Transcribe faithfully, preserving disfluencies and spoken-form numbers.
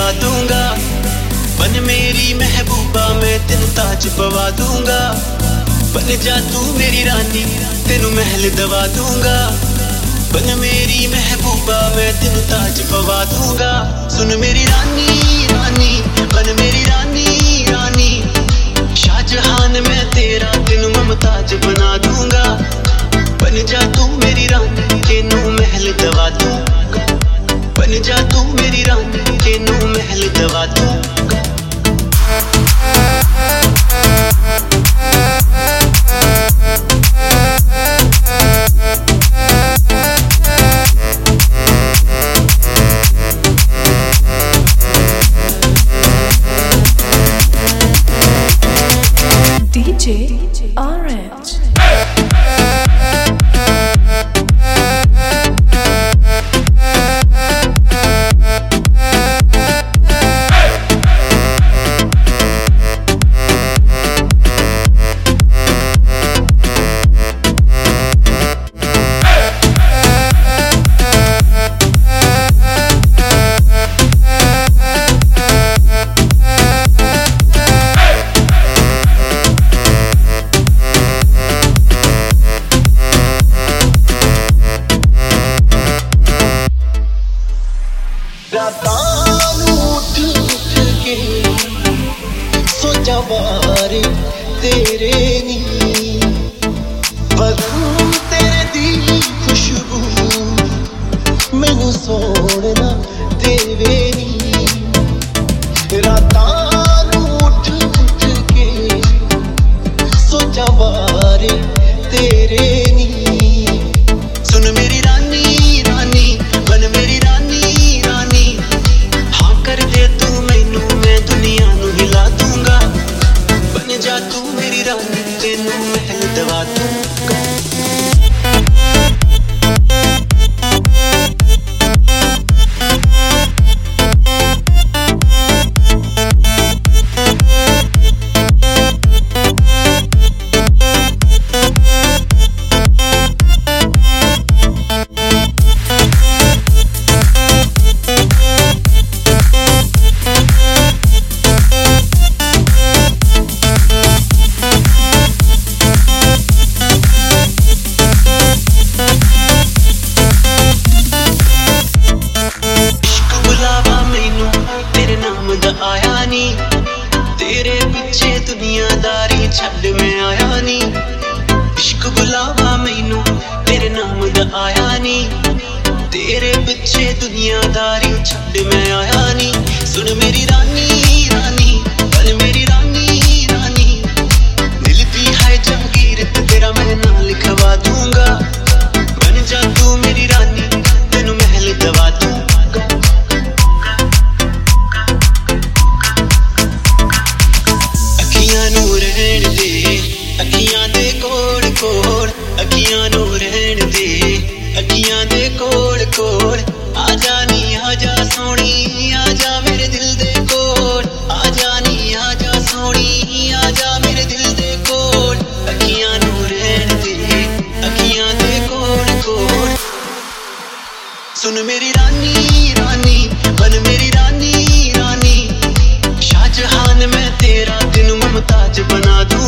दवा दूंगा। बन मेरी महबूबा मैं तेनू ताज पवा दूंगा। बन जा तू मेरी रानी तेनू महल दवा दूंगा। बन मेरी महबूबा मैं तेनू ताज पवा दूंगा। सुन मेरी रानी रानी बन मेरी रानी रानी। शाहजहान मैं तेरा तेनू मुमताज बना दूंगा। बन जा तू मेरी रानी तेनू महल दवा दूंगा। बन जा तू मेरी रानी तेनू महल दवा दूंगा। D J Orange. बारे तेरे नी बदू तेरे दी खुशबू मैनू सोना देवे नी। रातां नू उठ उठ के सोचा बारे तेरे नी। सुन मेरी रानी रानी बन मेरी रानी रानी। हाँ कर दे तू मैनू मैं दुनिया नू हिला दूंगा। बन जा तू मेरी रानी तेनू महल दवा दूंगा। आया नी तेरे पीछे दुनियादारी छड़ में आया नी। इश्क बुलावा मैनू तेरे नाम दा आया नी। तेरे पीछे दुनियादारी छड़ में आया नी। सुन मेरी रानी रानी बन मेरी रानी रानी। दिल दी है जहांगीर तेरा मैं नाम लिखवा दूंगा। बन जा तू मेरी रानी तेनू महल दवा दूंगा। अखियां दे कोड़ कोड़ अखियां नू रहन दे। अखियां दे कोड़ कोड़ आजा नी आजा सोनी आजा मेरे दिल दे कोड़। आजा नी आजा सोनी आजा मेरे दिल दे कोड़। अखियां नू रहन दे अखियां दे कोड़ कोड़। सुन मेरी रानी रानी बन मेरी रानी रानी। शाहजहान मैं तेरा तेनू मुमताज बना दूं।